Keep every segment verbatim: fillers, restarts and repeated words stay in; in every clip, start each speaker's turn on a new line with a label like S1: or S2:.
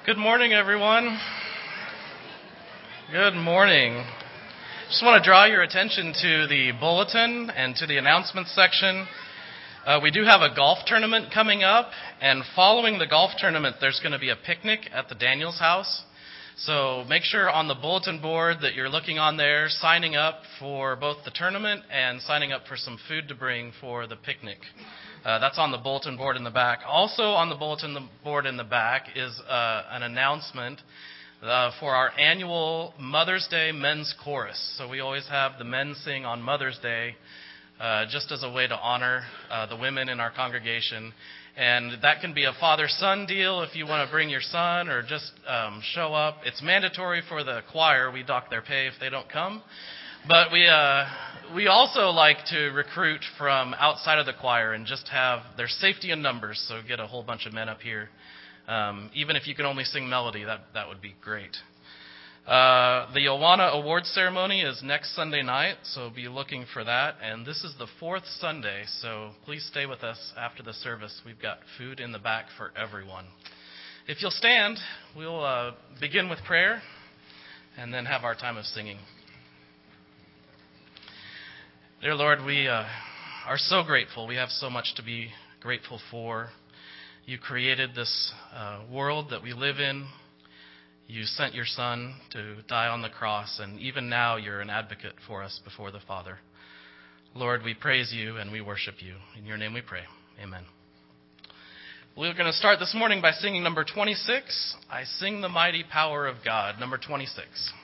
S1: Good morning, everyone. Good morning. Just want to draw your attention to the bulletin and to the announcements section. Uh, we do have a golf tournament coming up, and following the golf tournament, there's going to be a picnic at the Daniels house. So make sure on the bulletin board that you're looking on there, signing up for both the tournament and signing up for some food to bring for the picnic. Uh, that's on the bulletin board in the back. Also on the bulletin board in the back is uh, an announcement uh, for our annual Mother's Day Men's Chorus. So we always have the men sing on Mother's Day uh, just as a way to honor uh, the women in our congregation. And that can be a father-son deal if you want to bring your son or just um, show up. It's mandatory for the choir. We dock their pay if they don't come. But we uh, we also like to recruit from outside of the choir and just have, there's safety in numbers, so get a whole bunch of men up here. Um, even if you can only sing melody, that, that would be great. Uh, the Awana Awards ceremony is next Sunday night, so be looking for that. And this is the fourth Sunday, so please stay with us after the service. We've got food in the back for everyone. If you'll stand, we'll uh, begin with prayer and then have our time of singing. Dear Lord, we uh, are so grateful. We have so much to be grateful for. You created this uh, world that we live in. You sent your Son to die on the cross, and even now you're an advocate for us before the Father. Lord, we praise you and we worship you. In your name we pray. Amen. We're going to start this morning by singing number twenty-six, I Sing the Mighty Power of God, number twenty-six.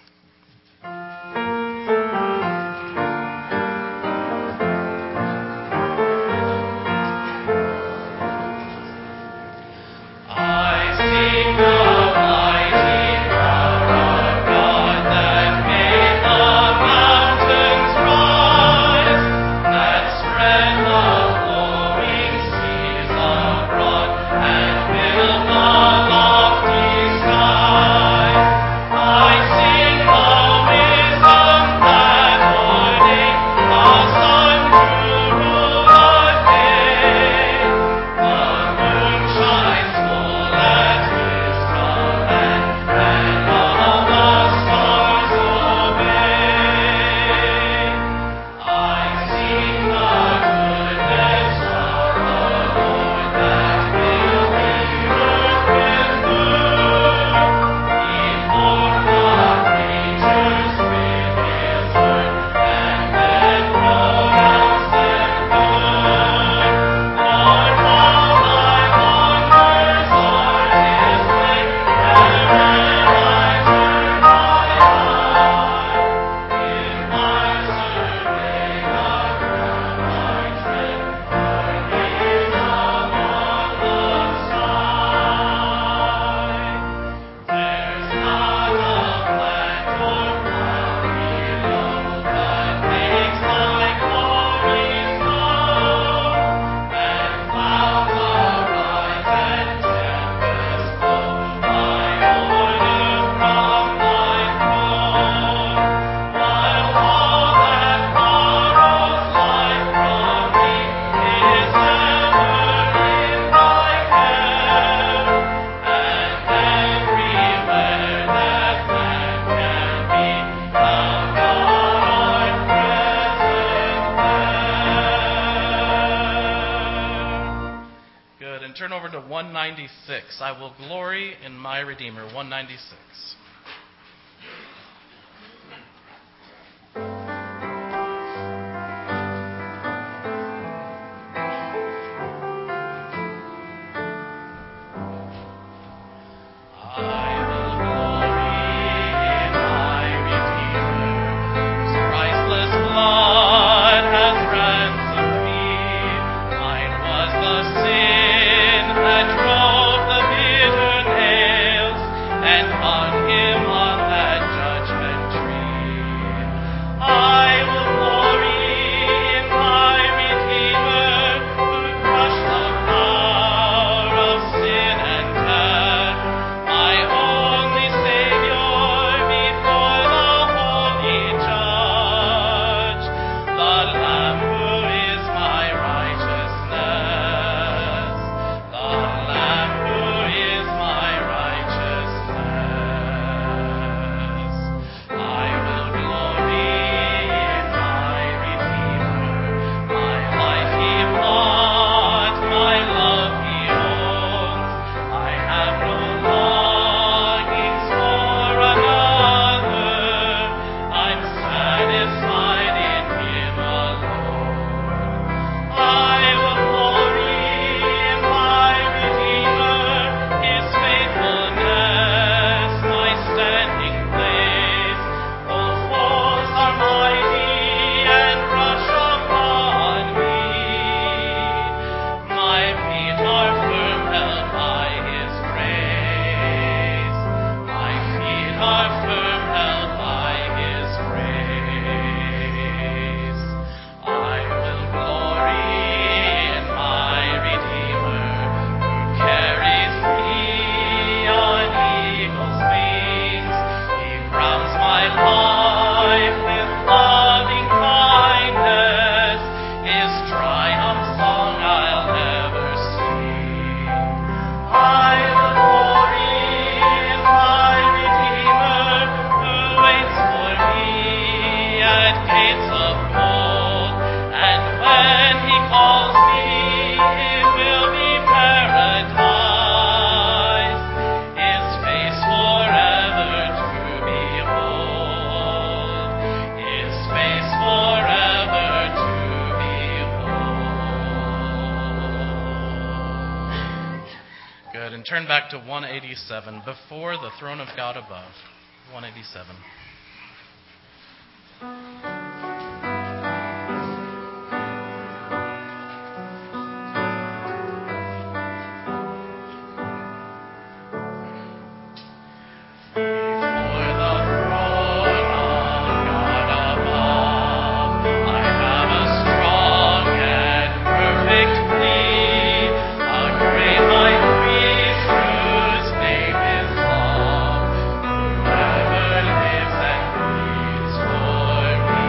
S1: one ninety-six. I will glory in my Redeemer. one ninety-six.
S2: On his
S1: and turn back to one eighty-seven, Before the Throne of God Above. one eighty-seven.
S2: Whoever lives and breathes for me.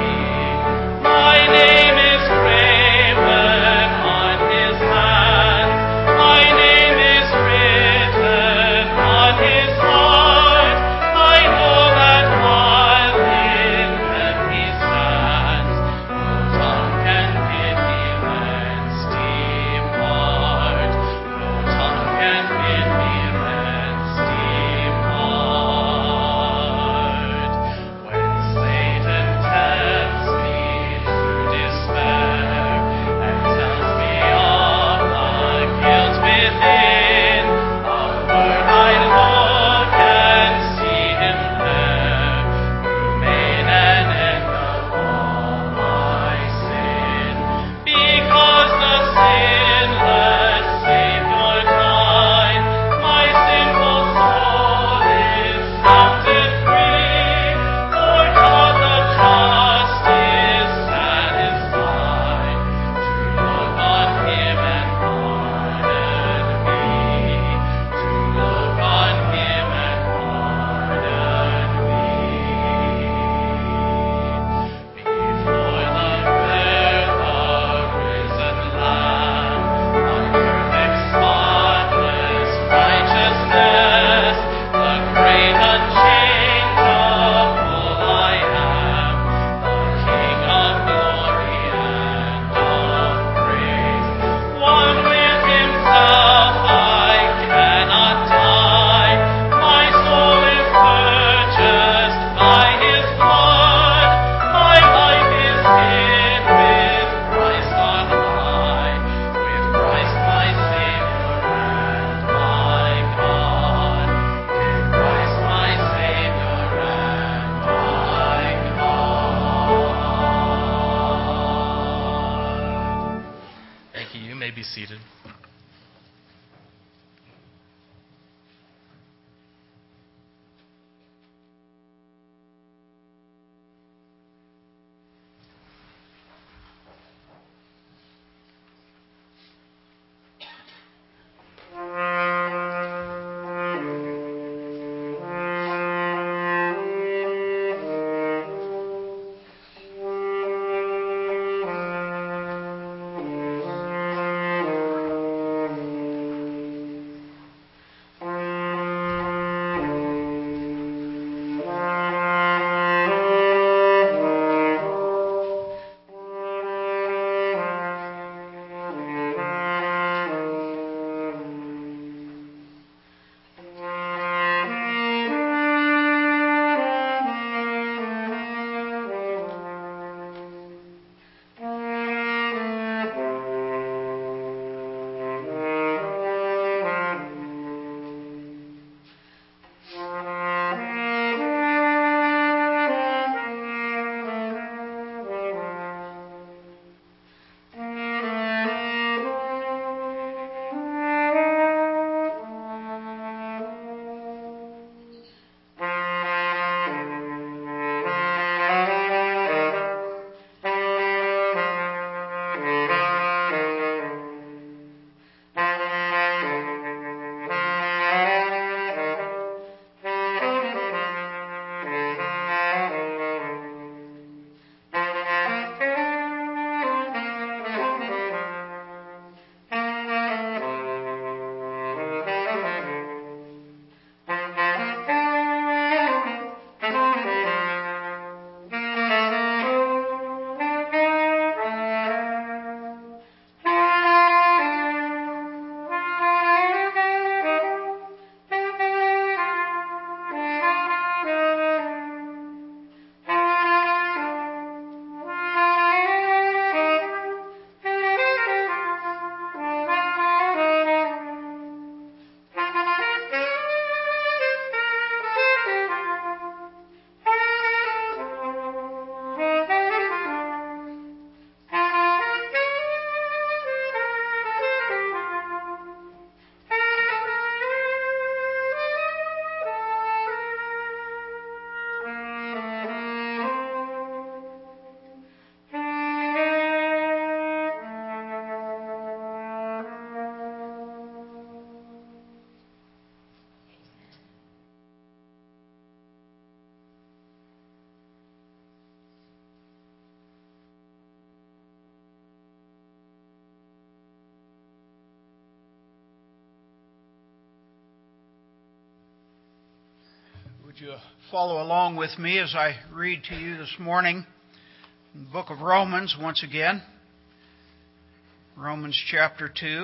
S2: Would you follow along with me as I read to you this morning in the book of Romans once again. Romans chapter two.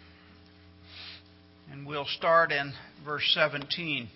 S2: And we'll start in verse seventeen.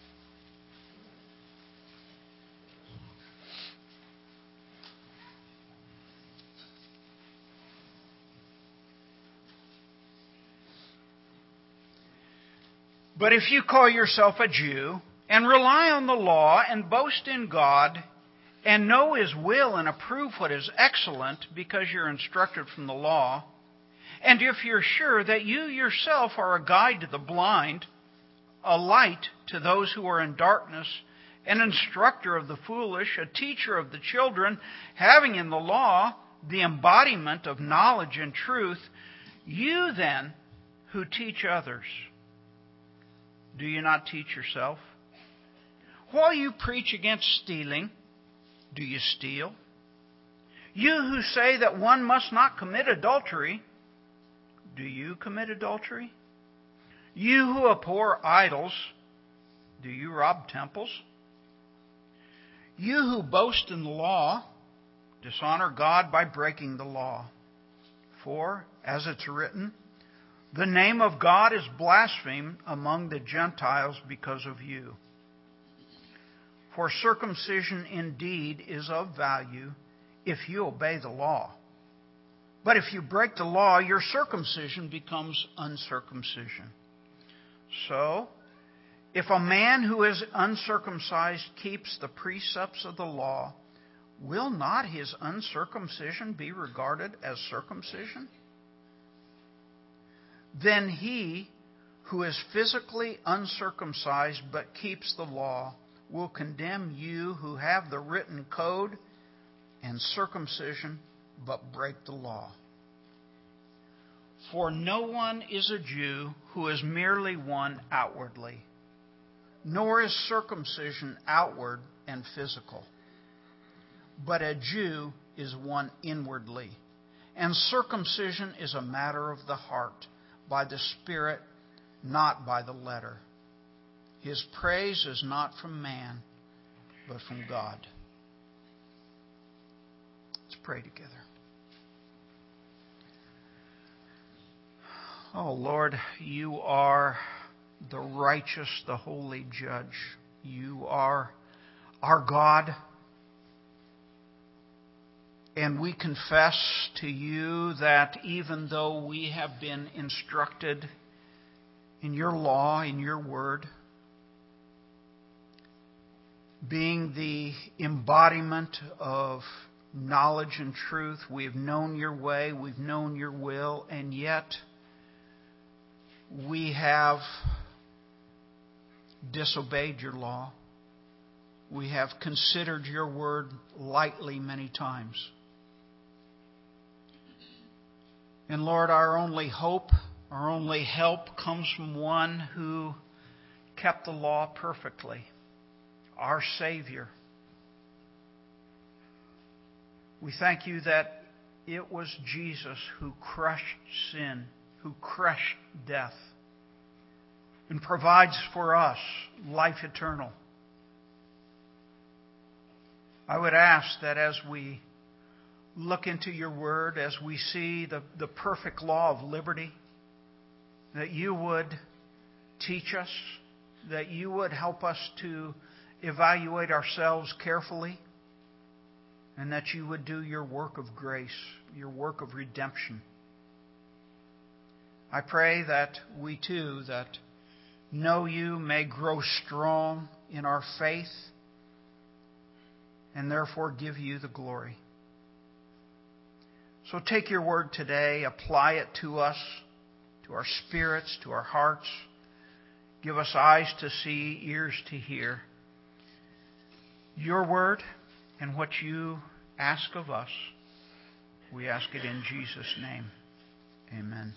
S2: But if you call yourself a Jew and rely on the law and boast in God and know His will and approve what is excellent because you're instructed from the law, and if you're sure that you yourself are a guide to the blind, a light to those who are in darkness, an instructor of the foolish, a teacher of the children, having in the law the embodiment of knowledge and truth, you then who teach others, do you not teach yourself? While you preach against stealing, do you steal? You who say that one must not commit adultery, do you commit adultery? You who abhor idols, do you rob temples? You who boast in the law, dishonor God by breaking the law. For, as it's written, the name of God is blasphemed among the Gentiles because of you. For circumcision indeed is of value if you obey the law. But if you break the law, your circumcision becomes uncircumcision. So, if a man who is uncircumcised keeps the precepts of the law, will not his uncircumcision be regarded as circumcision? Then he who is physically uncircumcised but keeps the law will condemn you who have the written code and circumcision but break the law. For no one is a Jew who is merely one outwardly, nor is circumcision outward and physical. But a Jew is one inwardly, and circumcision is a matter of the heart, by the Spirit, not by the letter. His praise is not from man, but from God. Let's pray together. Oh Lord, you are the righteous, the holy judge. You are our God. And we confess to you that even though we have been instructed in your law, in your word, being the embodiment of knowledge and truth, we've known your way, we've known your will, and yet we have disobeyed your law. We have considered your word lightly many times. And Lord, our only hope, our only help comes from one who kept the law perfectly, our Savior. We thank you that it was Jesus who crushed sin, who crushed death, and provides for us life eternal. I would ask that as we look into your word, as we see the, the perfect law of liberty, that you would teach us, that you would help us to evaluate ourselves carefully, and that you would do your work of grace, your work of redemption. I pray that we too, that know you, may grow strong in our faith, and therefore give you the glory. So take your word today, apply it to us, to our spirits, to our hearts. Give us eyes to see, ears to hear your word and what you ask of us. We ask it in Jesus' name. Amen.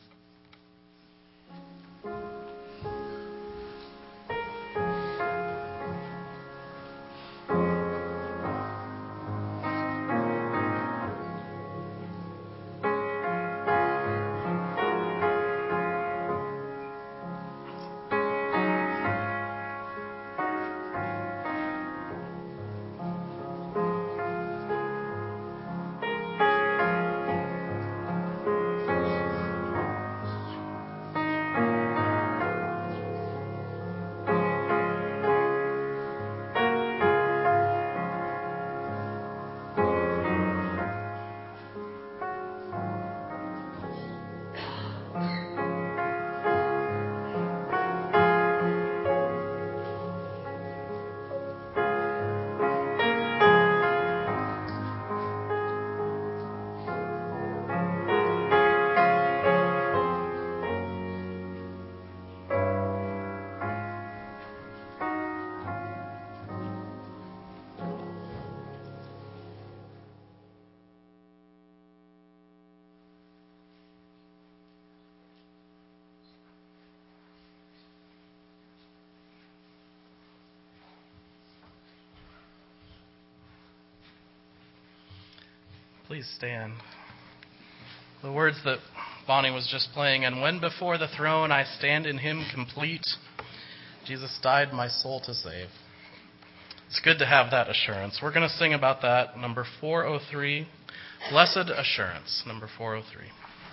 S1: Please stand. The words that Bonnie was just playing, and when before the throne I stand in him complete, Jesus died my soul to save. It's good to have that assurance. We're going to sing about that, number four oh three, Blessed Assurance, number four oh three.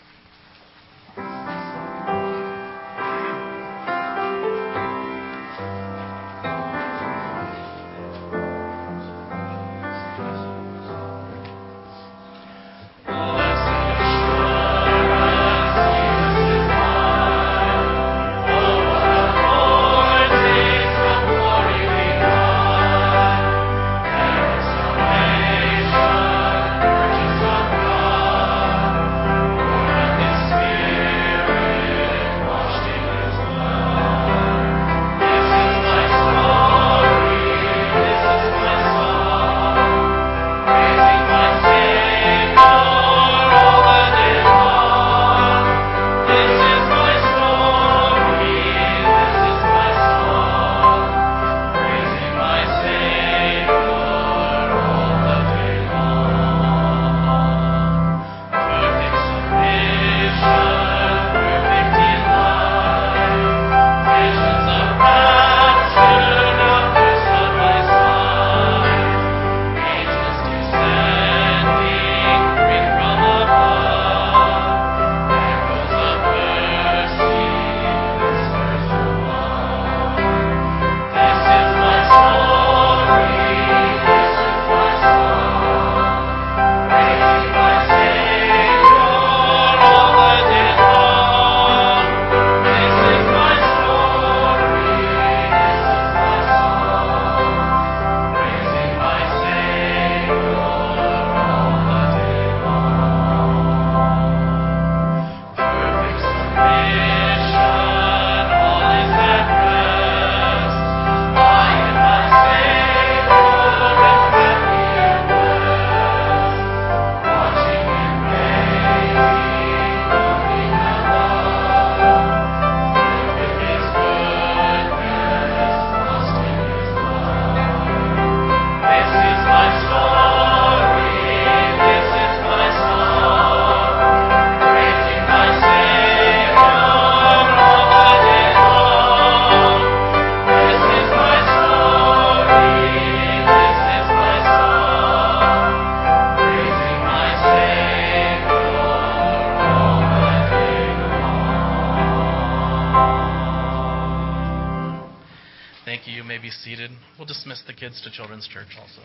S1: We'll dismiss the kids to Children's Church also.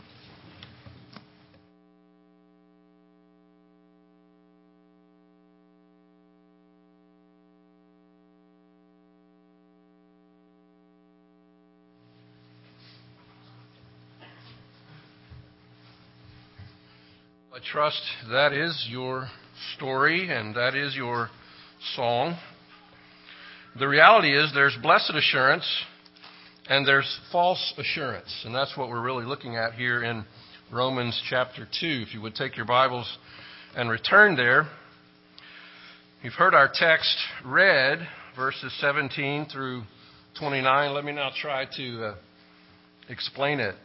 S3: I trust that is your story and that is your song. The reality is there's blessed assurance and there's false assurance. And that's what we're really looking at here in Romans chapter two. If you would take your Bibles and return there. You've heard our text read, verses seventeen through twenty-nine. Let me now try to uh, explain it.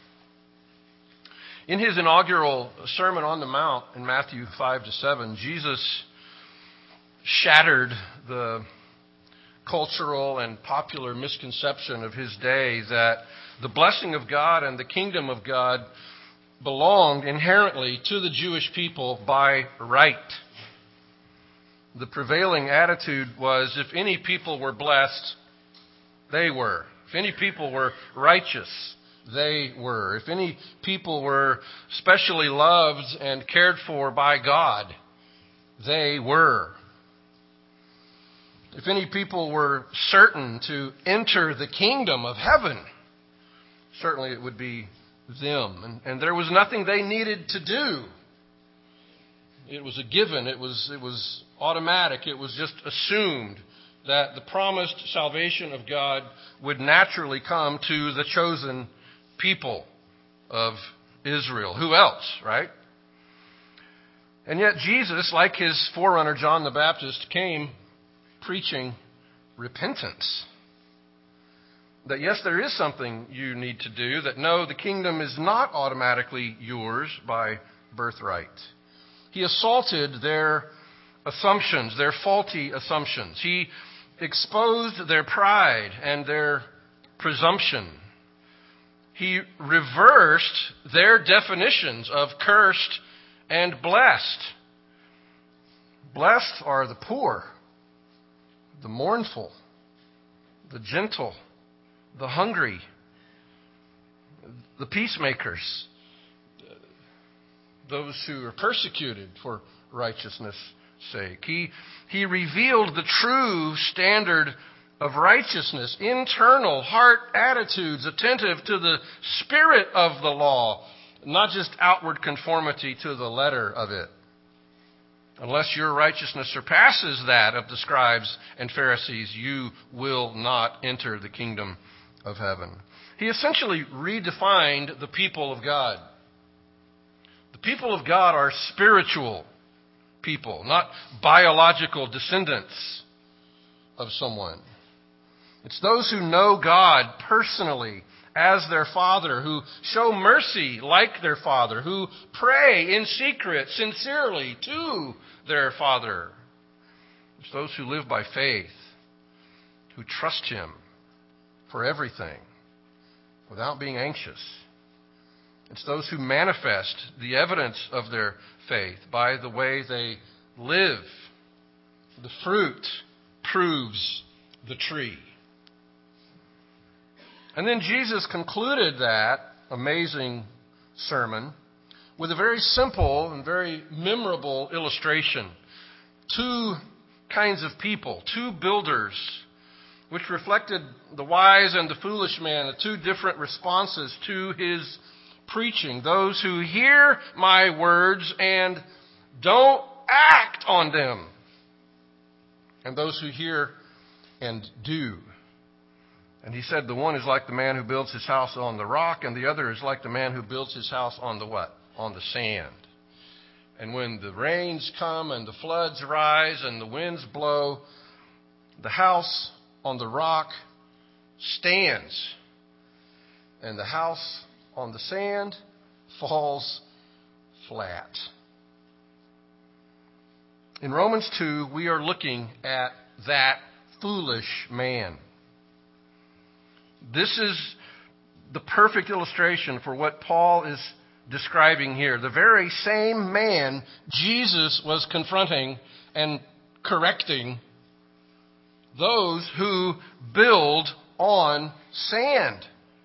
S3: In his inaugural Sermon on the Mount in Matthew five to seven, Jesus shattered the cultural and popular misconception of his day that the blessing of God and the kingdom of God belonged inherently to the Jewish people by right. The prevailing attitude was if any people were blessed, they were. If any people were righteous, they were. If any people were specially loved and cared for by God, they were. If any people were certain to enter the kingdom of heaven, certainly it would be them. And, and there was nothing they needed to do. It was a given. It was, it was automatic. It was just assumed that the promised salvation of God would naturally come to the chosen people of Israel. Who else, right? And yet Jesus, like his forerunner John the Baptist, came preaching repentance. That yes, there is something you need to do. That no, the kingdom is not automatically yours by birthright. He assaulted their assumptions, their faulty assumptions. He exposed their pride and their presumption. He reversed their definitions of cursed and blessed. Blessed are the poor, the mournful, the gentle, the hungry, the peacemakers, those who are persecuted for righteousness' sake. He, he revealed the true standard of righteousness, internal heart attitudes, attentive to the spirit of the law, not just outward conformity to the letter of it. Unless your righteousness surpasses that of the scribes and Pharisees, you will not enter the kingdom of heaven. He essentially redefined the people of God. The people of God are spiritual people, not biological descendants of someone. It's those who know God personally as their Father, who show mercy like their Father, who pray in secret, sincerely to their Father. It's those who live by faith, who trust Him for everything without being anxious. It's those who manifest the evidence of their faith by the way they live. The fruit proves the tree. And then Jesus concluded that amazing sermon with a very simple and very memorable illustration. Two kinds of people, two builders, which reflected the wise and the foolish man, the two different responses to his preaching. Those who hear my words and don't act on them. And those who hear and do. And he said the one is like the man who builds his house on the rock, and the other is like the man who builds his house on the what? On the sand. And when the rains come and the floods rise and the winds blow, the house on the rock stands. And the house on the sand falls flat. In Romans two, we are looking at that foolish man. This is the perfect illustration for what Paul is describing here. The very same man Jesus was confronting and correcting those who build on sand.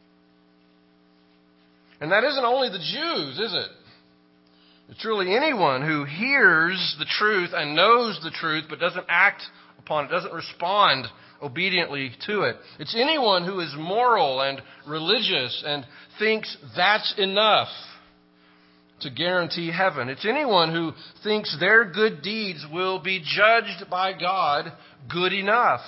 S3: And that isn't only the Jews, is it? It's really anyone who hears the truth and knows the truth but doesn't act upon it, doesn't respond obediently to it. It's anyone who is moral and religious and thinks that's enough to guarantee heaven. It's anyone who thinks their good deeds will be judged by God good enough.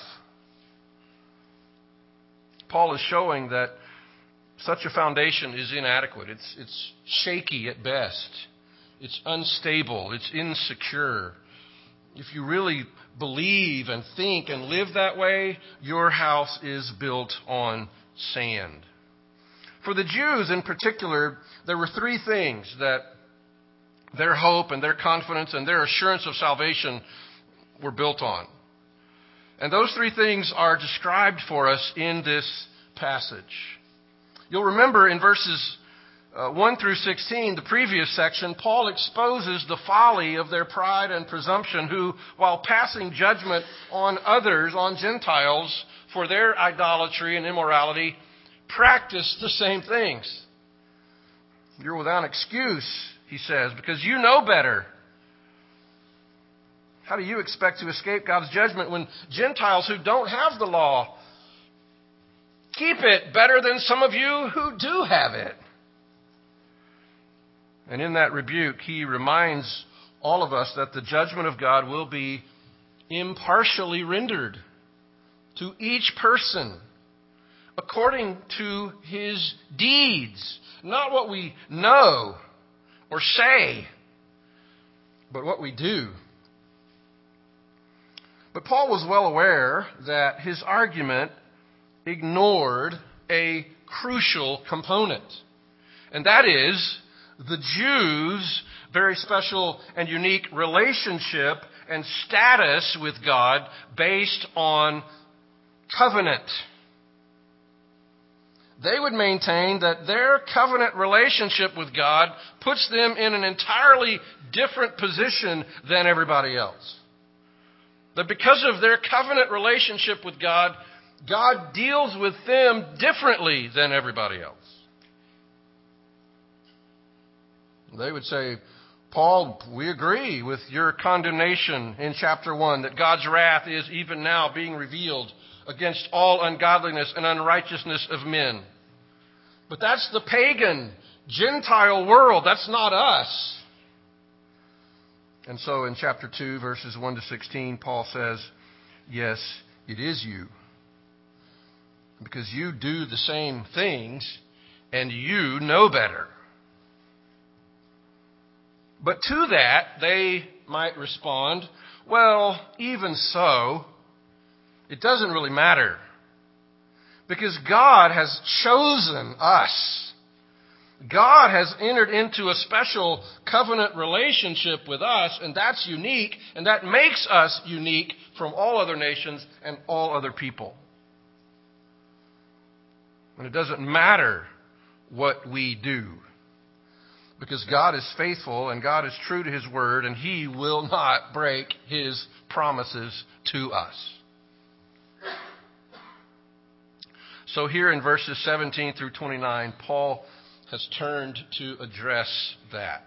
S3: Paul is showing that such a foundation is inadequate. It's, it's shaky at best. It's unstable. It's insecure. If you really believe and think and live that way, your house is built on sand. For the Jews in particular, there were three things that their hope and their confidence and their assurance of salvation were built on. And those three things are described for us in this passage. You'll remember in verses uh, one through sixteen, the previous section, Paul exposes the folly of their pride and presumption, who, while passing judgment on others, on Gentiles, for their idolatry and immorality, practice the same things. You're without excuse, he says, because you know better. How do you expect to escape God's judgment when Gentiles who don't have the law keep it better than some of you who do have it? And in that rebuke, he reminds all of us that the judgment of God will be impartially rendered to each person according to his deeds. Not what we know or say, but what we do. But Paul was well aware that his argument ignored a crucial component. And that is, the Jews very special and unique relationship and status with God based on covenant. They would maintain that their covenant relationship with God puts them in an entirely different position than everybody else. That because of their covenant relationship with God, God deals with them differently than everybody else. They would say, Paul, we agree with your condemnation in chapter one that God's wrath is even now being revealed against all ungodliness and unrighteousness of men. But that's the pagan, Gentile world. That's not us. And so in chapter two, verses one to sixteen, Paul says, yes, it is you. Because you do the same things and you know better. But to that, they might respond, well, even so, it doesn't really matter. Because God has chosen us. God has entered into a special covenant relationship with us, and that's unique, and that makes us unique from all other nations and all other people. And it doesn't matter what we do. Because God is faithful and God is true to His word, and He will not break His promises to us. So here in verses seventeen through twenty-nine, Paul has turned to address that.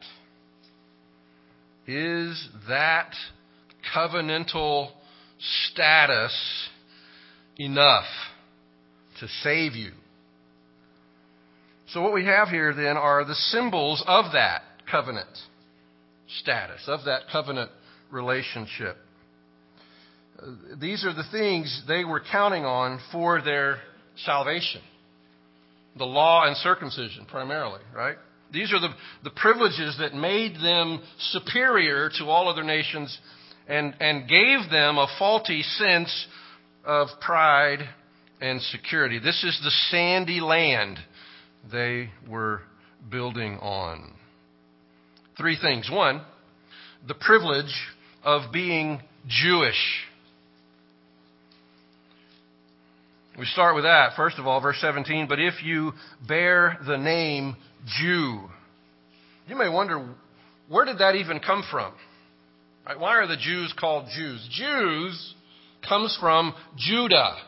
S3: Is that covenantal status enough to save you? So what we have here then are the symbols of that covenant status, of that covenant relationship. Uh, these are the things they were counting on for their salvation. The law and circumcision primarily, right? These are the, the privileges that made them superior to all other nations and, and gave them a faulty sense of pride and security. This is the sandy land they were building on. Three things. One, the privilege of being Jewish. We start with that. First of all, verse seventeen, but if you bear the name Jew. You may wonder, where did that even come from? Right? Why are the Jews called Jews? Jews comes from Judah.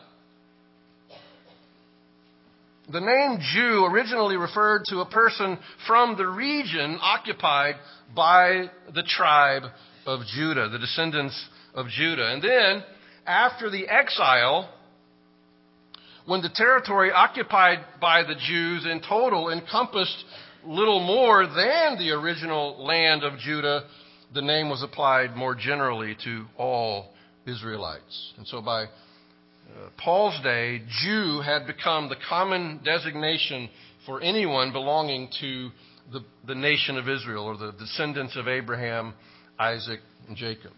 S3: The name Jew originally referred to a person from the region occupied by the tribe of Judah, the descendants of Judah. And then, after the exile, when the territory occupied by the Jews in total encompassed little more than the original land of Judah, the name was applied more generally to all Israelites. And so by Uh, Paul's day, Jew had become the common designation for anyone belonging to the, the nation of Israel, or the descendants of Abraham, Isaac, and Jacob.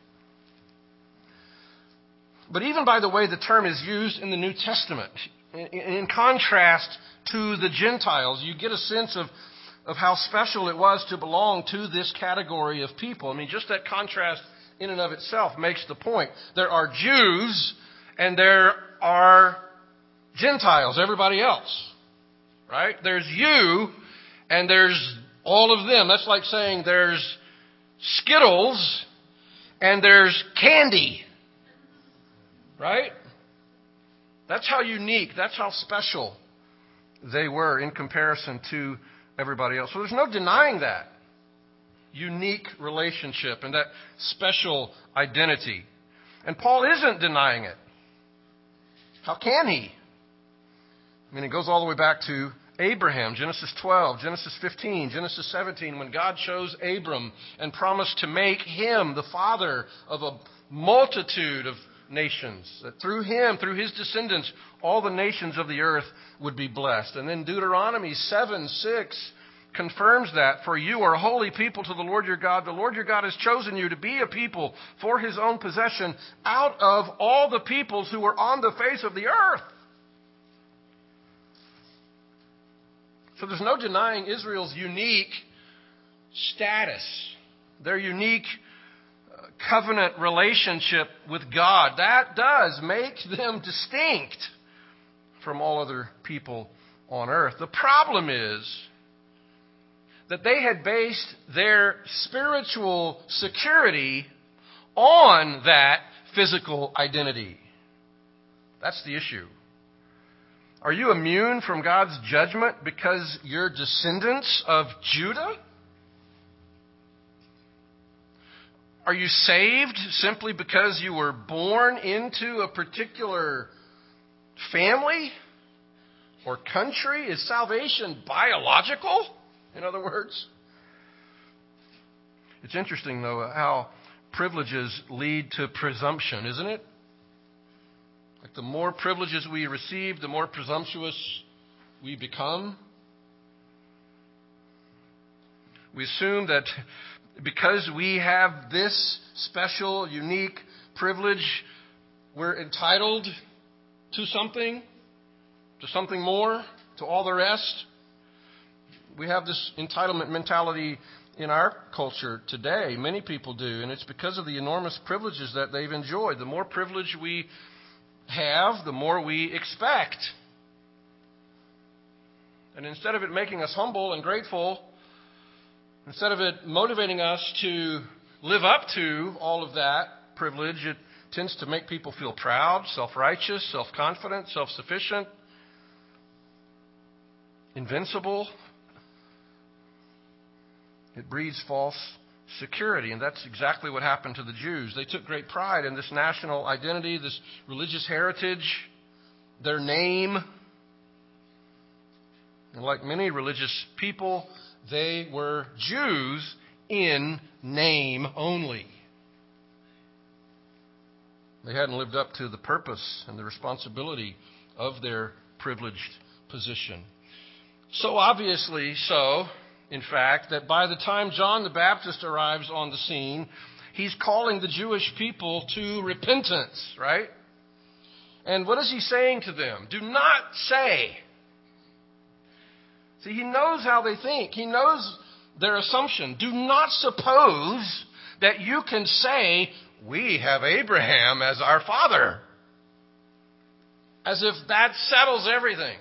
S3: But even by the way the term is used in the New Testament, in, in contrast to the Gentiles, you get a sense of, of how special it was to belong to this category of people. I mean, just that contrast in and of itself makes the point. There are Jews and there are Gentiles, everybody else, right? There's you and there's all of them. That's like saying there's Skittles and there's candy, right? That's how unique, that's how special they were in comparison to everybody else. So there's no denying that unique relationship and that special identity. And Paul isn't denying it. How can he? I mean, it goes all the way back to Abraham, Genesis twelve, Genesis fifteen, Genesis seventeen, when God chose Abram and promised to make him the father of a multitude of nations. That through him, through his descendants, all the nations of the earth would be blessed. And then Deuteronomy seven six confirms that. For you are a holy people to the Lord your God. The Lord your God has chosen you to be a people for His own possession out of all the peoples who are on the face of the earth. So there's no denying Israel's unique status their unique covenant relationship with God. That does make them distinct from all other people on earth. The problem is that they had based their spiritual security on that physical identity. That's the issue. Are you immune from God's judgment because you're descendants of Judah? Are you saved simply because you were born into a particular family or country? Is salvation biological, in other words? It's interesting, though, how privileges lead to presumption, isn't it? Like the more privileges we receive, the more presumptuous we become. We assume that because we have this special, unique privilege, we're entitled to something, to something more, to all the rest. We have this entitlement mentality in our culture today. Many people do, and it's because of the enormous privileges that they've enjoyed. The more privilege we have, the more we expect. And instead of it making us humble and grateful, instead of it motivating us to live up to all of that privilege, it tends to make people feel proud, self-righteous, self-confident, self-sufficient, invincible. It breeds false security, and that's exactly what happened to the Jews. They took great pride in this national identity, this religious heritage, their name. And like many religious people, they were Jews in name only. They hadn't lived up to the purpose and the responsibility of their privileged position. So obviously so, in fact, that by the time John the Baptist arrives on the scene, he's calling the Jewish people to repentance, right? And what is he saying to them? Do not say. See, he knows how they think. He knows their assumption. Do not suppose that you can say, we have Abraham as our father. As if that settles everything.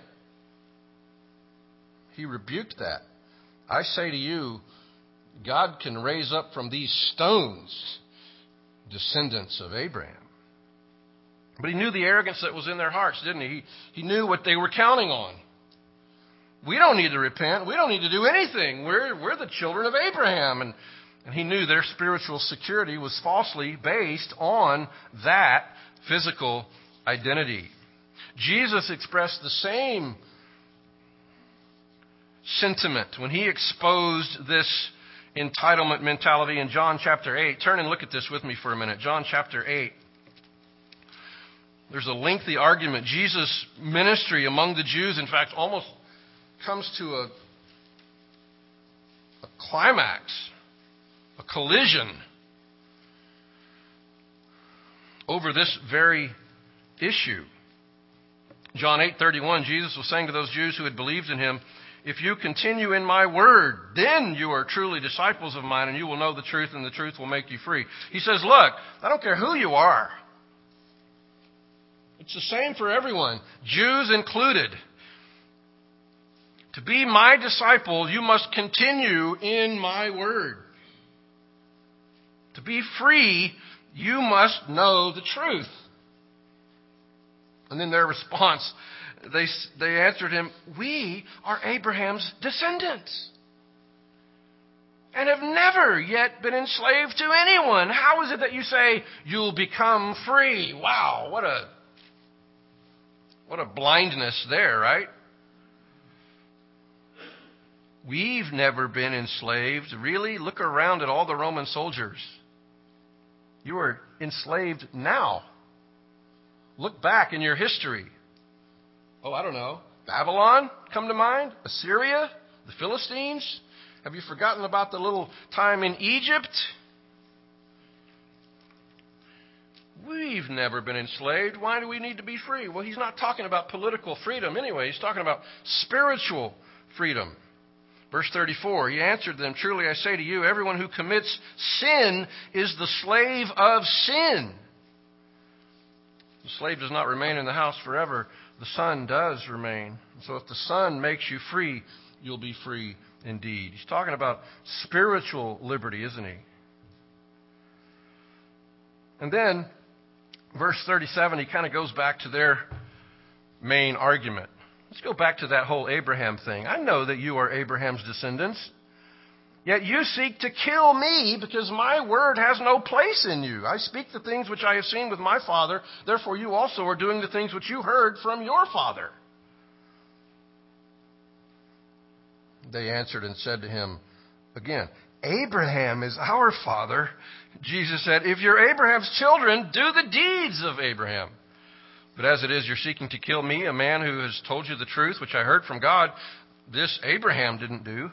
S3: He rebuked that. I say to you, God can raise up from these stones descendants of Abraham. But he knew the arrogance that was in their hearts, didn't he? He, he knew what they were counting on. We don't need to repent. We don't need to do anything. We're, we're the children of Abraham. And, and he knew their spiritual security was falsely based on that physical identity. Jesus expressed the same sentiment when he exposed this entitlement mentality in John chapter eight. Turn and look at this with me for a minute. John chapter eight. There's a lengthy argument. Jesus' ministry among the Jews, in fact, almost comes to a, a climax, a collision over this very issue. John eight thirty-one, Jesus was saying to those Jews who had believed in him, if you continue in my word, then you are truly disciples of mine, and you will know the truth, and the truth will make you free. He says, look, I don't care who you are. It's the same for everyone, Jews included. To be my disciple, you must continue in my word. To be free, you must know the truth. And then their response, they, they answered him, we are Abraham's descendants and have never yet been enslaved to anyone. How is it that you say you'll become free? Wow, what a, what a blindness there, right? We've never been enslaved. Really? Look around at all the Roman soldiers. You are enslaved now. Look back in your history. Oh, I don't know. Babylon come to mind? Assyria? The Philistines? Have you forgotten about the little time in Egypt? We've never been enslaved. Why do we need to be free? Well, he's not talking about political freedom anyway. He's talking about spiritual freedom. Verse thirty-four, he answered them, "Truly I say to you, everyone who commits sin is the slave of sin. The slave does not remain in the house forever. The Son does remain. So if the Son makes you free, you'll be free indeed." He's talking about spiritual liberty, isn't he? And then, verse thirty-seven, he kind of goes back to their main argument. Let's go back to that whole Abraham thing. "I know that you are Abraham's descendants, yet you seek to kill me because my word has no place in you. I speak the things which I have seen with my father. Therefore you also are doing the things which you heard from your father." They answered and said to him again, "Abraham is our father." Jesus said, "If you're Abraham's children, do the deeds of Abraham. But as it is, you're seeking to kill me, a man who has told you the truth, which I heard from God. This Abraham didn't do.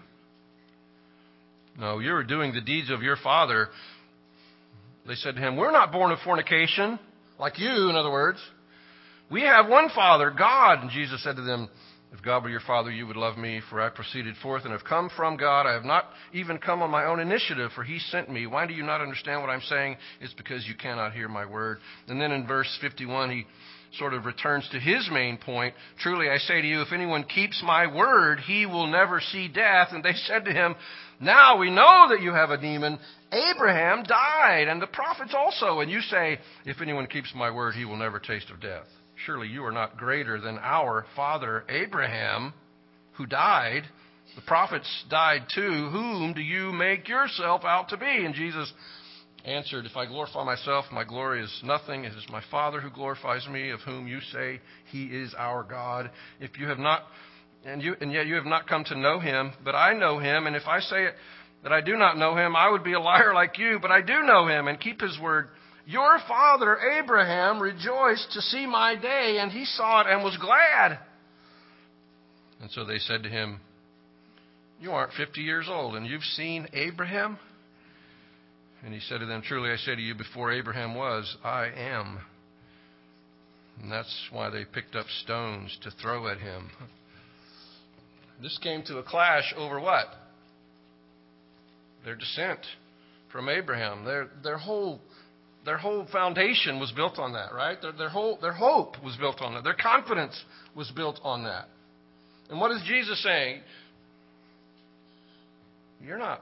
S3: No, you're doing the deeds of your father." They said to him, "We're not born of fornication, like you, in other words. We have one Father, God." And Jesus said to them, "If God were your Father, you would love me, for I proceeded forth and have come from God. I have not even come on my own initiative, for he sent me. Why do you not understand what I'm saying? It's because you cannot hear my word." And then in verse fifty-one, he sort of returns to his main point. "Truly I say to you, if anyone keeps my word, he will never see death." And they said to him, "Now we know that you have a demon. Abraham died, and the prophets also. And you say, if anyone keeps my word, he will never taste of death. Surely you are not greater than our father Abraham, who died. The prophets died too. Whom do you make yourself out to be?" And Jesus answered, "If I glorify myself, my glory is nothing. It is my Father who glorifies me, of whom you say he is our God. If you have not, and you, and yet you have not come to know him, but I know him. And if I say it, that I do not know him, I would be a liar like you, but I do know him and keep his word. Your father Abraham rejoiced to see my day, and he saw it and was glad." And so they said to him, "You aren't fifty years old, and you've seen Abraham?" And he said to them, "Truly I say to you, before Abraham was, I am." And that's why they picked up stones to throw at him. This came to a clash over what? Their descent from Abraham. Their their whole their whole foundation was built on that, right? Their, their whole their hope was built on that. Their confidence was built on that. And what is Jesus saying? You're not.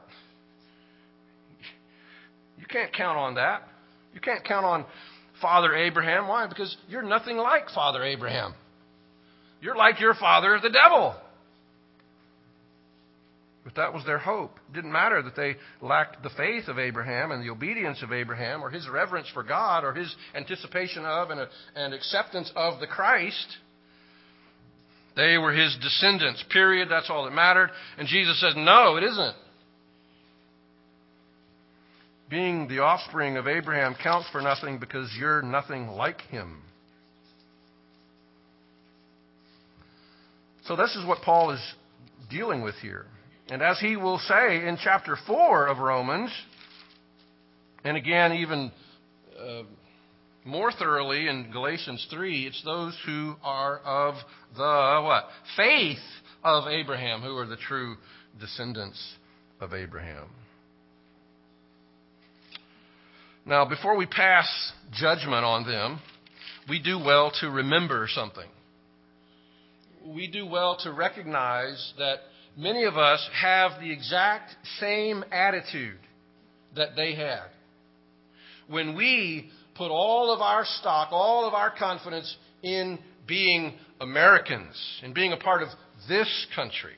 S3: You can't count on that. You can't count on Father Abraham. Why? Because you're nothing like Father Abraham. You're like your father, the devil. But that was their hope. It didn't matter that they lacked the faith of Abraham and the obedience of Abraham, or his reverence for God, or his anticipation of and, and acceptance of the Christ. They were his descendants, period. That's all that mattered. And Jesus says, no, it isn't. Being the offspring of Abraham counts for nothing because you're nothing like him. So this is what Paul is dealing with here. And as he will say in chapter four of Romans, and again even uh, more thoroughly in Galatians three, it's those who are of the what? Faith of Abraham who are the true descendants of Abraham. Now, before we pass judgment on them, we do well to remember something. We do well to recognize that many of us have the exact same attitude that they had. When we put all of our stock, all of our confidence in being Americans, in being a part of this country.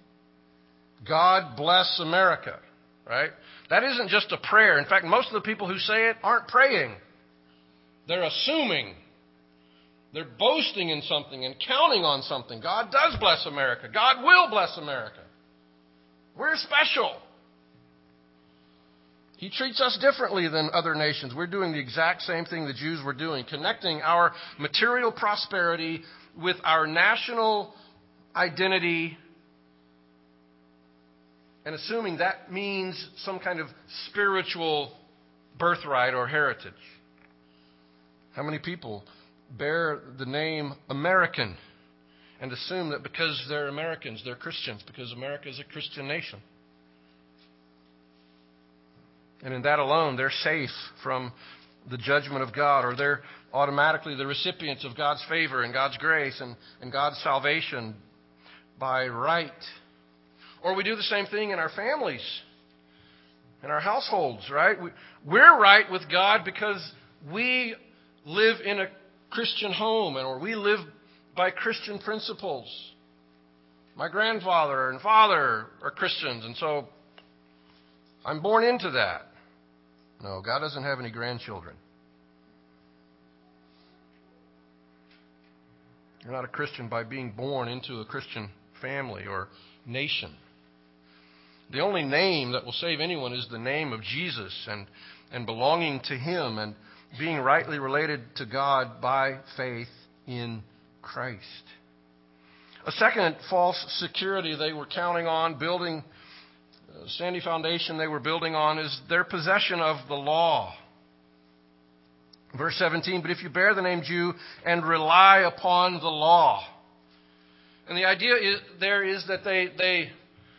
S3: God bless America, right? That isn't just a prayer. In fact, most of the people who say it aren't praying. They're assuming. They're boasting in something and counting on something. God does bless America. God will bless America. We're special. He treats us differently than other nations. We're doing the exact same thing the Jews were doing, connecting our material prosperity with our national identity and assuming that means some kind of spiritual birthright or heritage. How many people bear the name American and assume that because they're Americans, they're Christians, because America is a Christian nation. And in that alone, they're safe from the judgment of God, or they're automatically the recipients of God's favor and God's grace and, and God's salvation by right. Or we do the same thing in our families, in our households, right? We, we're right with God because we live in a Christian home, and or we live by Christian principles. My grandfather and father are Christians, and so I'm born into that. No, God doesn't have any grandchildren. You're not a Christian by being born into a Christian family or nation. The only name that will save anyone is the name of Jesus, and, and belonging to Him and being rightly related to God by faith in Christ. A second false security they were counting on, building, uh, sandy foundation they were building on, is their possession of the law. Verse seventeen, but if you bear the name Jew and rely upon the law. And the idea is, there is that they they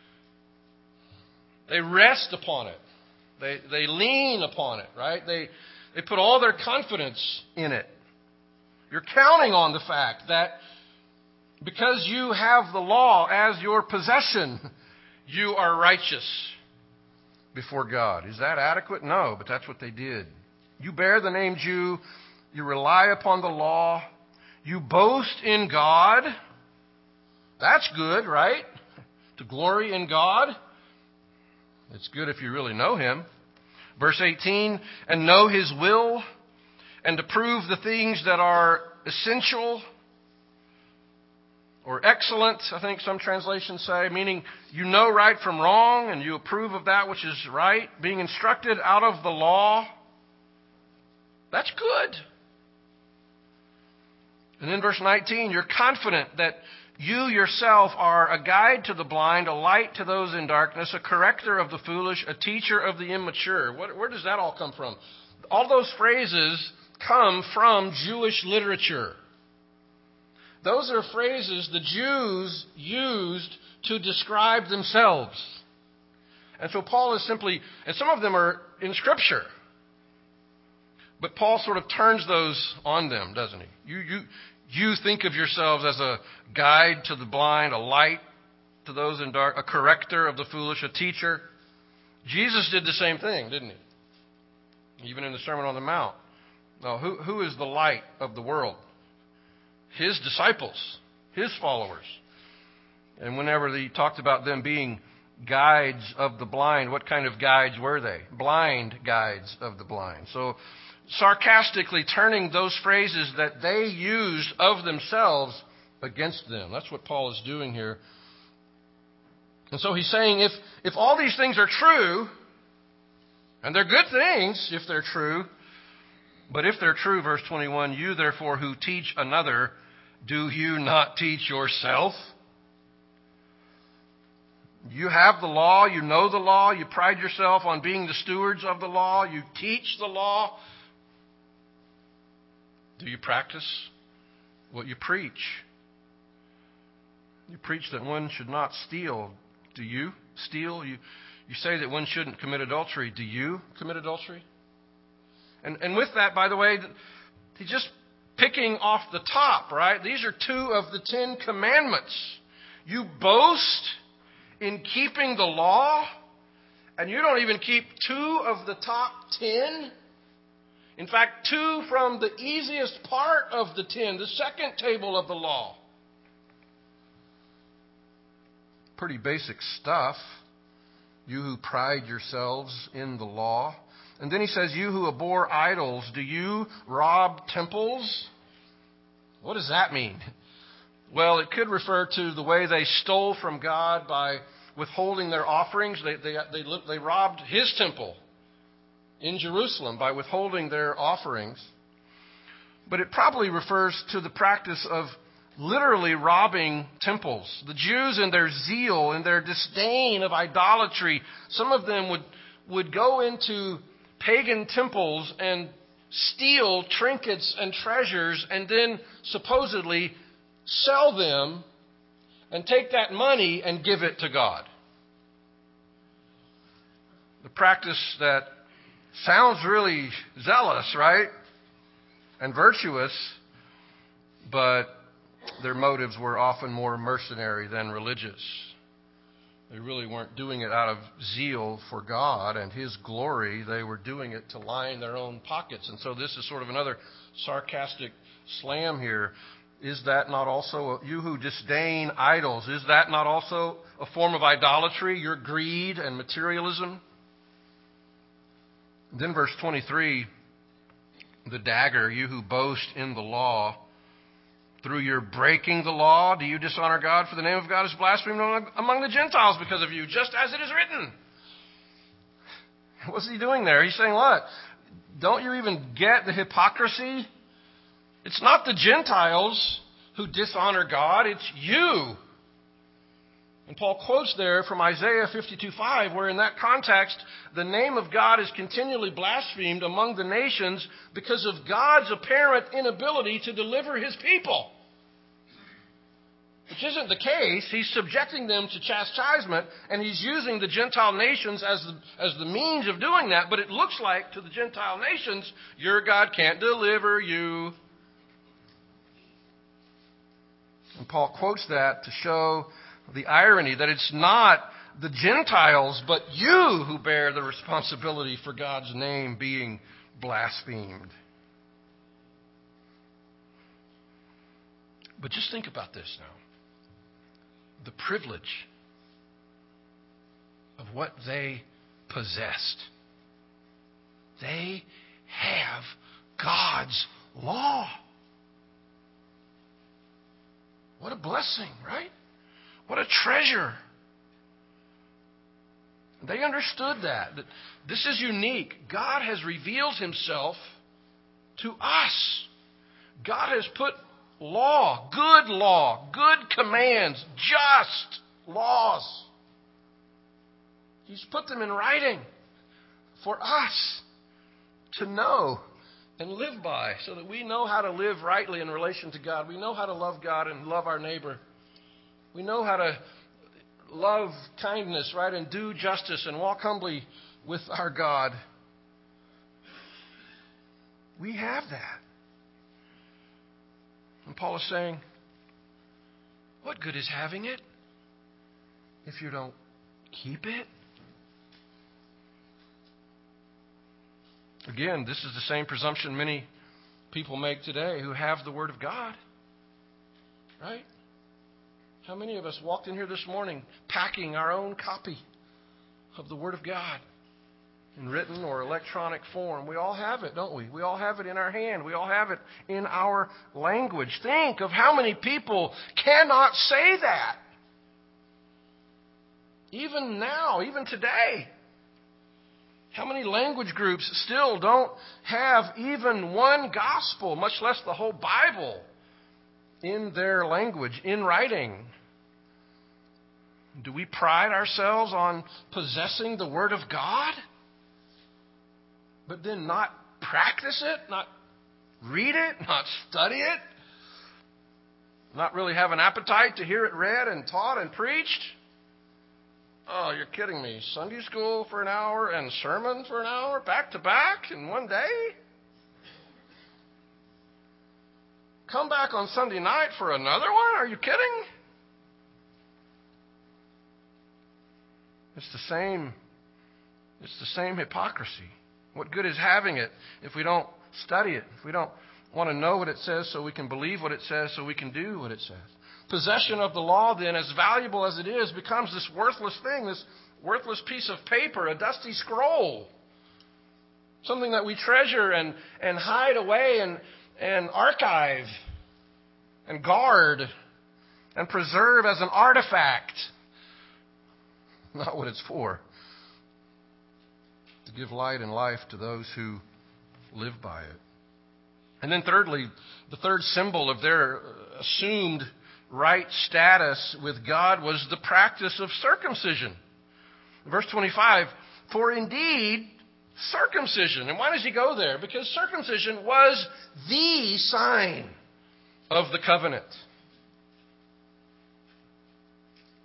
S3: they rest upon it. They they lean upon it, right? They they put all their confidence in it. You're counting on the fact that because you have the law as your possession, you are righteous before God. Is that adequate? No, but that's what they did. You bear the name Jew. You rely upon the law. You boast in God. That's good, right? To glory in God. It's good if you really know Him. Verse eighteen, and know His will, and to prove the things that are essential or excellent, I think some translations say, meaning you know right from wrong and you approve of that which is right, being instructed out of the law. That's good. And in verse nineteen, you're confident that you yourself are a guide to the blind, a light to those in darkness, a corrector of the foolish, a teacher of the immature. What, where does that all come from? All those phrases come from Jewish literature. Those are phrases the Jews used to describe themselves. And so Paul is simply, and some of them are in Scripture. But Paul sort of turns those on them, doesn't he? You, you, you think of yourselves as a guide to the blind, a light to those in dark, a corrector of the foolish, a teacher. Jesus did the same thing, didn't he? Even in the Sermon on the Mount. Now, who, who is the light of the world? His disciples, His followers. And whenever he talked about them being guides of the blind, what kind of guides were they? Blind guides of the blind. So, sarcastically turning those phrases that they used of themselves against them. That's what Paul is doing here. And so he's saying if, if all these things are true, and they're good things if they're true, but if they're true, verse twenty-one, you therefore who teach another, do you not teach yourself? You have the law, you know the law, you pride yourself on being the stewards of the law, you teach the law. Do you practice what you preach? You preach that one should not steal. Do you steal? You, you say that one shouldn't commit adultery. Do you commit adultery? And, and with that, by the way, he's just picking off the top, right? These are two of the Ten Commandments. You boast in keeping the law, and you don't even keep two of the top ten. In fact, two from the easiest part of the ten, the second table of the law. Pretty basic stuff. You who pride yourselves in the law. And then he says, you who abhor idols, do you rob temples? What does that mean? Well, it could refer to the way they stole from God by withholding their offerings. They, they, they, they robbed His temple in Jerusalem by withholding their offerings. But it probably refers to the practice of literally robbing temples. The Jews, in their zeal, in their disdain of idolatry, some of them would, would go into pagan temples and steal trinkets and treasures and then supposedly sell them and take that money and give it to God. The practice that sounds really zealous, right? And virtuous, but their motives were often more mercenary than religious. They really weren't doing it out of zeal for God and His glory. They were doing it to line their own pockets. And so this is sort of another sarcastic slam here. Is that not also, you who disdain idols, is that not also a form of idolatry, your greed and materialism? Then verse twenty-three, the dagger, you who boast in the law, through your breaking the law, do you dishonor God? For the name of God is blasphemed among the Gentiles because of you, just as it is written. What's he doing there? He's saying, what? Don't you even get the hypocrisy? It's not the Gentiles who dishonor God, it's you. And Paul quotes there from Isaiah fifty-two five, where in that context, the name of God is continually blasphemed among the nations because of God's apparent inability to deliver His people. Which isn't the case. He's subjecting them to chastisement, and He's using the Gentile nations as the, as the means of doing that. But it looks like to the Gentile nations, your God can't deliver you. And Paul quotes that to show the irony that it's not the Gentiles, but you who bear the responsibility for God's name being blasphemed. But just think about this now. The privilege of what they possessed. They have God's law. What a blessing, right? What a treasure. They understood that, that this is unique. God has revealed Himself to us. God has put law, good law, good commands, just laws. He's put them in writing for us to know and live by, so that we know how to live rightly in relation to God. We know how to love God and love our neighbor. We know how to love kindness, right, and do justice and walk humbly with our God. We have that. And Paul is saying, what good is having it if you don't keep it? Again, this is the same presumption many people make today who have the Word of God. Right? How many of us walked in here this morning packing our own copy of the Word of God in written or electronic form? We all have it, don't we? We all have it in our hand. We all have it in our language. Think of how many people cannot say that. Even now, even today. How many language groups still don't have even one gospel, much less the whole Bible, in their language, in writing? Do we pride ourselves on possessing the Word of God, but then not practice it, not read it, not study it, not really have an appetite to hear it read and taught and preached? Oh, you're kidding me. Sunday school for an hour and sermon for an hour, back to back in one day? Come back on Sunday night for another one? Are you kidding? It's the same, it's the same hypocrisy. What good is having it if we don't study it, if we don't want to know what it says so we can believe what it says, so we can do what it says? Possession of the law, then, as valuable as it is, becomes this worthless thing, this worthless piece of paper, a dusty scroll. Something that we treasure and, and hide away and, and archive and guard and preserve as an artifact. Not what it's for. To give light and life to those who live by it. And then thirdly, the third symbol of their assumed right status with God was the practice of circumcision. Verse twenty-five, for indeed, circumcision. And why does he go there? Because circumcision was the sign of the covenant.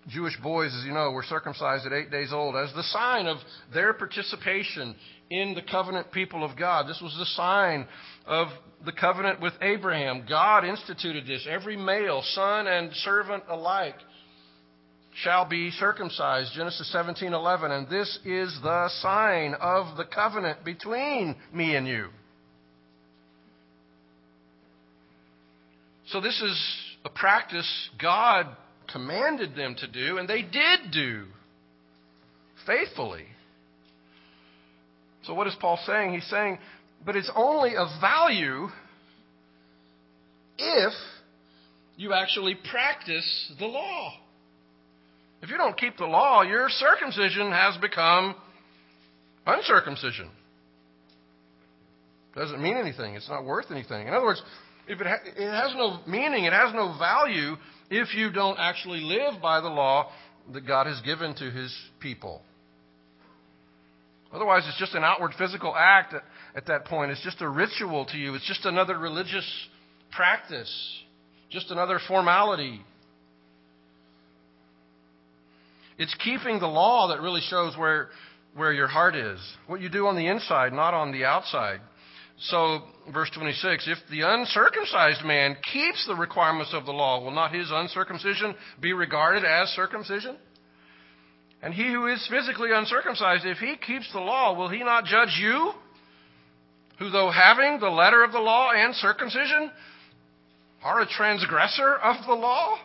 S3: Jewish boys, as you know, were circumcised at eight days old as the sign of their participation in the covenant people of God. This was the sign of the covenant with Abraham. God instituted this. Every male, son and servant alike, shall be circumcised. Genesis seventeen eleven. And this is the sign of the covenant between me and you. So this is a practice God commanded them to do, and they did do faithfully. So what is Paul saying? He's saying, but it's only of value if you actually practice the law. If you don't keep the law, your circumcision has become uncircumcision. Doesn't mean anything. It's not worth anything. In other words, if it, ha- it has no meaning, it has no value if you don't actually live by the law that God has given to His people. Otherwise, it's just an outward physical act at, at that point. It's just a ritual to you. It's just another religious practice, just another formality. It's keeping the law that really shows where, where your heart is, what you do on the inside, not on the outside. So, verse twenty-six, if the uncircumcised man keeps the requirements of the law, will not his uncircumcision be regarded as circumcision? And he who is physically uncircumcised, if he keeps the law, will he not judge you, who though having the letter of the law and circumcision, are a transgressor of the law?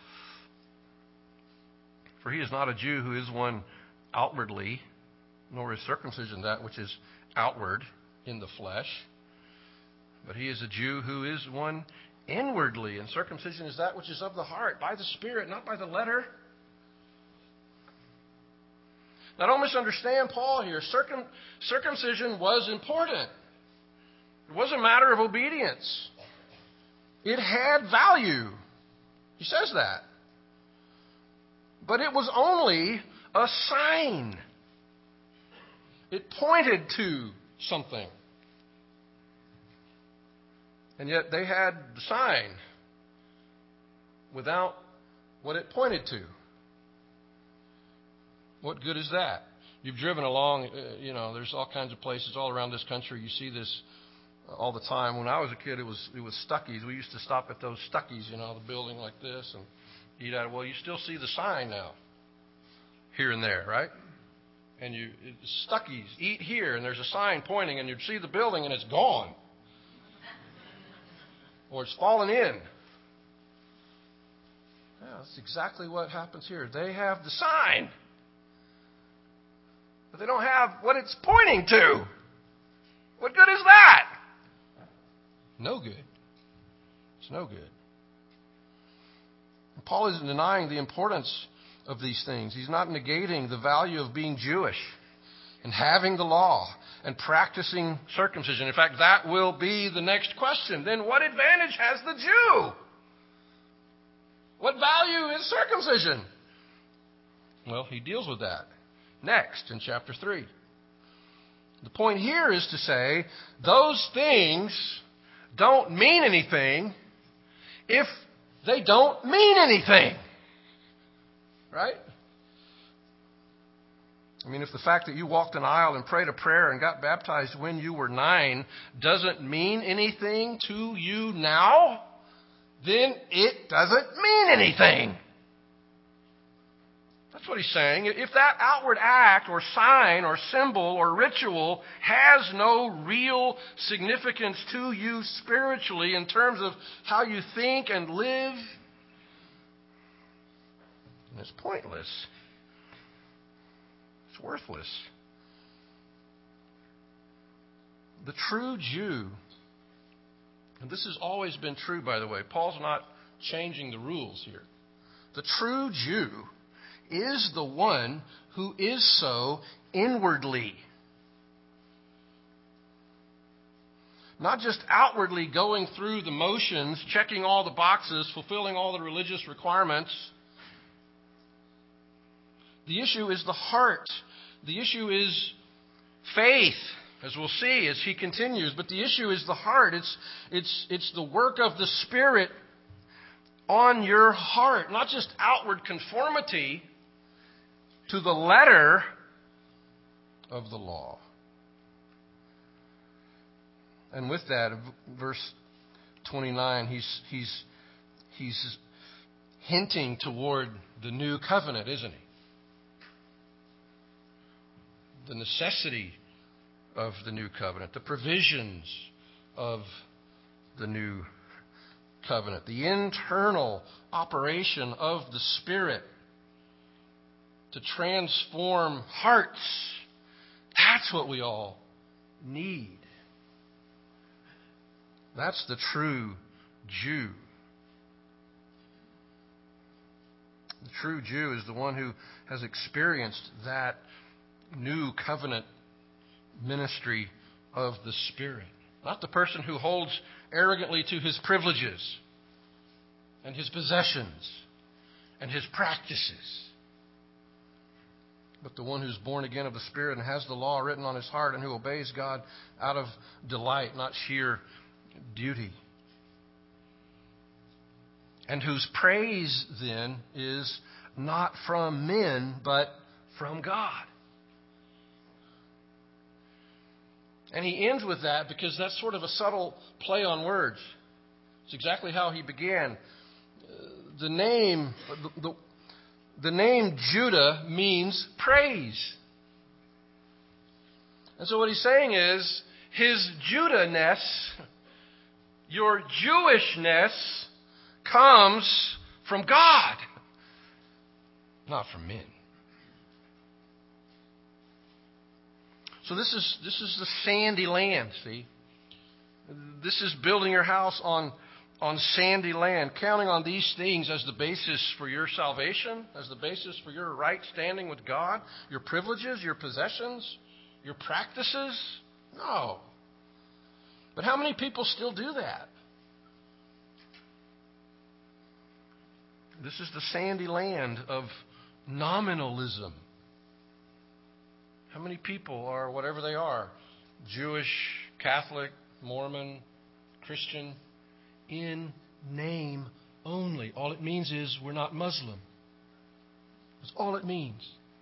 S3: For he is not a Jew who is one outwardly, nor is circumcision that which is outward in the flesh, but he is a Jew who is one inwardly, and circumcision is that which is of the heart, by the Spirit, not by the letter. Now don't misunderstand Paul here. Circum, circumcision was important. It was a matter of obedience. It had value. He says that. But it was only a sign. It pointed to something. And yet they had the sign without what it pointed to. What good is that? You've driven along, uh, you know, there's all kinds of places all around this country. You see this all the time. When I was a kid, it was it was Stuckey's. We used to stop at those Stuckey's, you know, the building like this, and eat out. Well, you still see the sign now, here and there, right? And you it's Stuckey's, eat here, and there's a sign pointing, and you see the building, and it's gone, or it's fallen in. Yeah, that's exactly what happens here. They have the sign, but they don't have what it's pointing to. What good is that? No good. It's no good. And Paul isn't denying the importance of these things. He's not negating the value of being Jewish and having the law and practicing circumcision. In fact, that will be the next question. Then what advantage has the Jew? What value is circumcision? Well, he deals with that next in chapter three. The point here is to say those things don't mean anything if they don't mean anything. Right? I mean, if the fact that you walked an aisle and prayed a prayer and got baptized when you were nine doesn't mean anything to you now, then it doesn't mean anything. That's what he's saying. If that outward act or sign or symbol or ritual has no real significance to you spiritually in terms of how you think and live, then it's pointless. It's worthless. The true Jew, and this has always been true, by the way. Paul's not changing the rules here. The true Jew is the one who is so inwardly. Not just outwardly going through the motions, checking all the boxes, fulfilling all the religious requirements. The issue is the heart. The issue is faith, as we'll see as he continues. But the issue is the heart. It's, it's, it's the work of the Spirit on your heart. Not just outward conformity to the letter of the law. And with that, verse twenty-nine, he's he's he's hinting toward the new covenant, isn't he? The necessity of the new covenant, the provisions of the new covenant, the internal operation of the Spirit to transform hearts. That's what we all need. That's the true Jew. The true Jew is the one who has experienced that new covenant ministry of the Spirit. Not the person who holds arrogantly to his privileges and his possessions and his practices, but the one who's born again of the Spirit and has the law written on his heart and who obeys God out of delight, not sheer duty. And whose praise then is not from men, but from God. And he ends with that because that's sort of a subtle play on words. It's exactly how he began. The name, the, the, the name Judah means praise. And so what he's saying is, his Judah-ness, your Jewishness, comes from God, not from men. So this is this is the sandy land, see? This is building your house on, on sandy land, counting on these things as the basis for your salvation, as the basis for your right standing with God, your privileges, your possessions, your practices. No. But how many people still do that? This is the sandy land of nominalism. How many people are whatever they are, Jewish, Catholic, Mormon, Christian, in name only? All it means is we're not Muslim. That's all it means.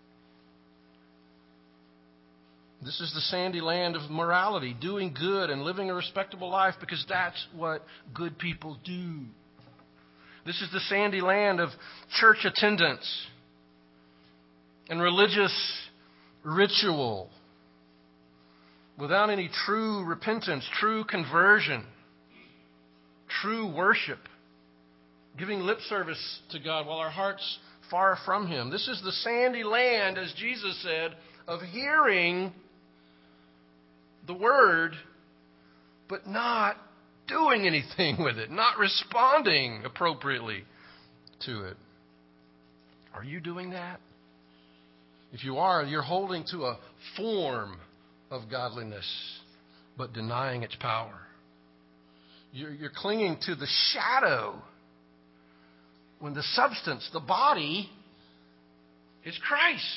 S3: This is the sandy land of morality, doing good and living a respectable life because that's what good people do. This is the sandy land of church attendance and religious ritual without any true repentance, true conversion, true worship, giving lip service to God while our hearts far from Him. This is the sandy land, as Jesus said, of hearing the Word but not doing anything with it, not responding appropriately to it. Are you doing that? If you are, you're holding to a form of godliness, but denying its power. You're, you're clinging to the shadow when the substance, the body, is Christ.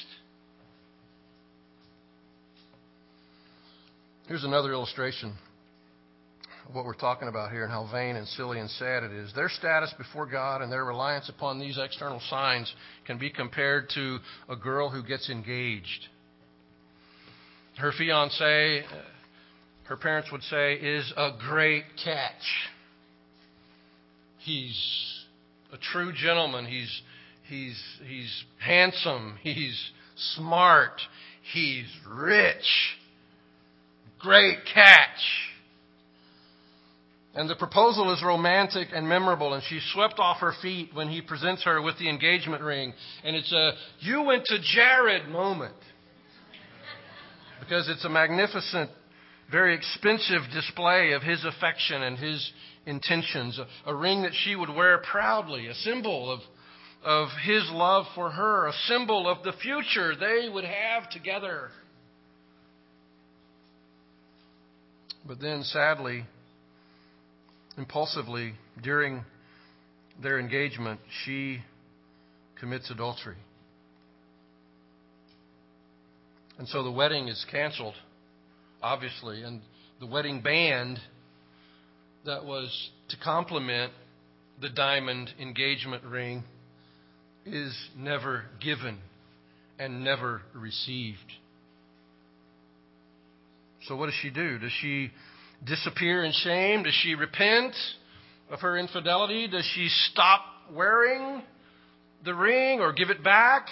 S3: Here's another illustration of what we're talking about here and how vain and silly and sad it is. Their status before God and their reliance upon these external signs can be compared to a girl who gets engaged. Her fiancé, her parents would say, is a great catch. He's a true gentleman. He's he's he's handsome. He's smart. He's rich. Great catch. And the proposal is romantic and memorable, and she's swept off her feet when he presents her with the engagement ring. And it's a "you went to Jared" moment. Because it's a magnificent, very expensive display of his affection and his intentions. A, a ring that she would wear proudly, a symbol of, of his love for her, a symbol of the future they would have together. But then, sadly, impulsively, during their engagement, she commits adultery. And so the wedding is canceled, obviously, and the wedding band that was to complement the diamond engagement ring is never given and never received. So what does she do? Does she disappear in shame? Does she repent of her infidelity? Does she stop wearing the ring or give it back?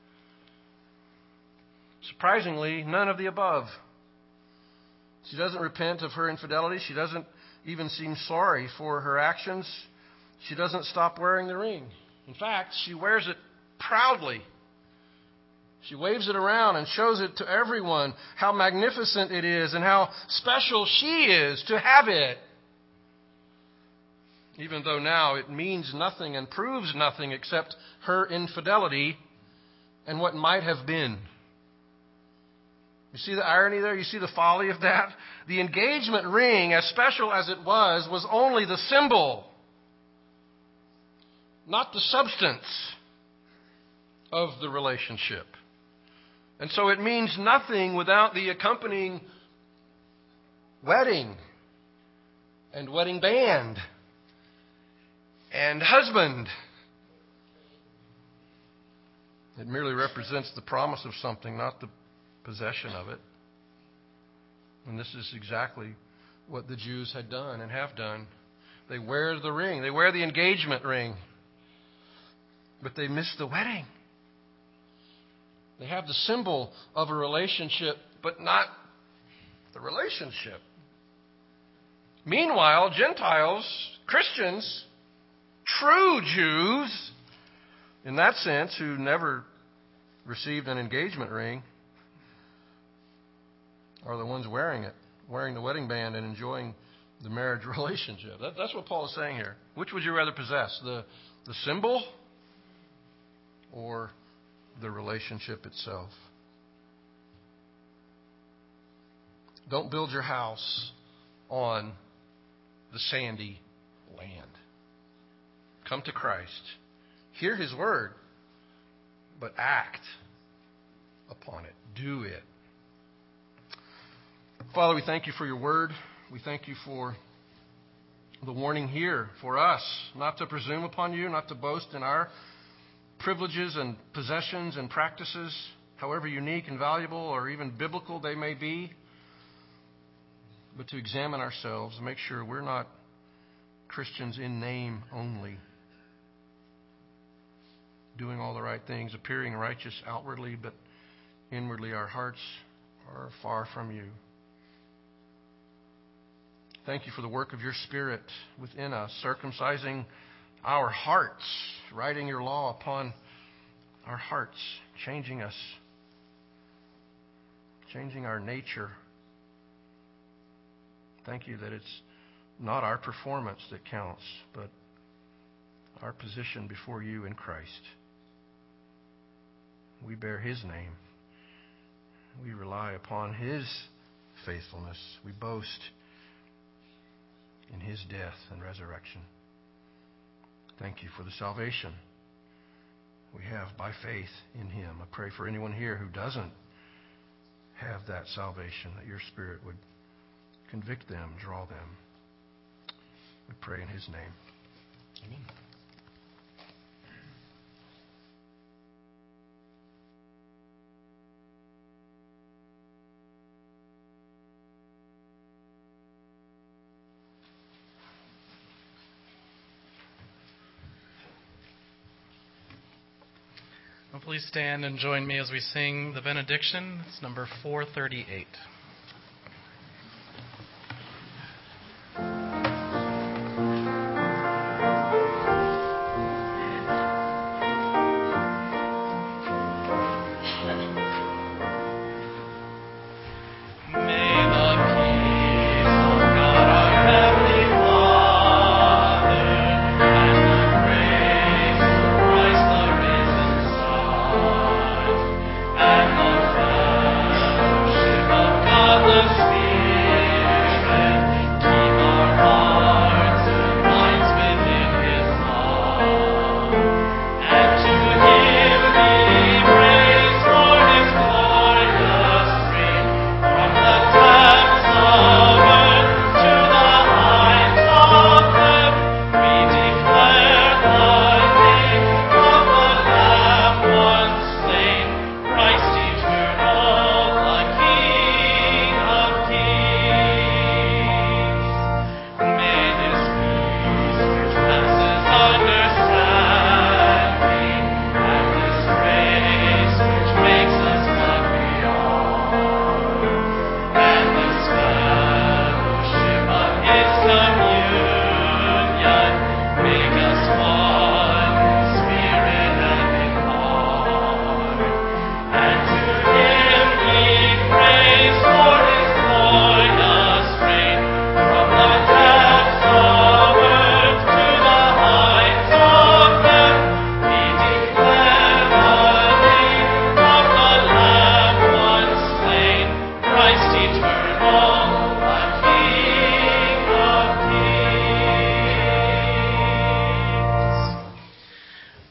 S3: Surprisingly, none of the above. She doesn't repent of her infidelity. She doesn't even seem sorry for her actions. She doesn't stop wearing the ring. In fact, she wears it proudly. She waves it around and shows it to everyone how magnificent it is and how special she is to have it. Even though now it means nothing and proves nothing except her infidelity and what might have been. You see the irony there? You see the folly of that? The engagement ring, as special as it was, was only the symbol, not the substance of the relationship. And so it means nothing without the accompanying wedding and wedding band and husband. It merely represents the promise of something, not the possession of it. And this is exactly what the Jews had done and have done. They wear the ring. They wear the engagement ring. But they miss the wedding. They have the symbol of a relationship, but not the relationship. Meanwhile, Gentiles, Christians, true Jews, in that sense, who never received an engagement ring, are the ones wearing it, wearing the wedding band and enjoying the marriage relationship. That, that's what Paul is saying here. Which would you rather possess, the, the symbol or the relationship itself? Don't build your house on the sandy land. Come to Christ. Hear His word, but act upon it. Do it. Father, we thank You for Your word. We thank You for the warning here for us not to presume upon You, not to boast in our privileges and possessions and practices, however unique and valuable or even biblical they may be, but to examine ourselves and make sure we're not Christians in name only, doing all the right things, appearing righteous outwardly, but inwardly our hearts are far from You. Thank You for the work of Your Spirit within us, circumcising our hearts, writing Your law upon our hearts, changing us, changing our nature. Thank You that it's not our performance that counts, but our position before You in Christ. We bear His name. We rely upon His faithfulness. We boast in His death and resurrection. Thank You for the salvation we have by faith in Him. I pray for anyone here who doesn't have that salvation, that Your Spirit would convict them, draw them. We pray in His name. Amen.
S1: Well, please stand and join me as we sing the benediction. It's number four thirty-eight.
S4: And the fellowship of God.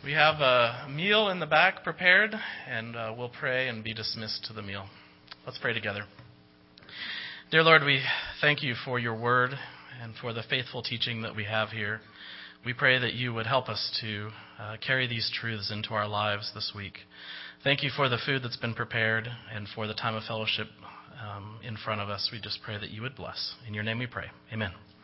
S1: We have a meal in the back prepared, and uh, we'll pray and be dismissed to the meal. Let's pray together. Dear Lord, we thank you for your word and for the faithful teaching that we have here. We pray that you would help us to uh, carry these truths into our lives this week. Thank you for the food that's been prepared and for the time of fellowship um, in front of us. We just pray that you would bless. In your name we pray. Amen.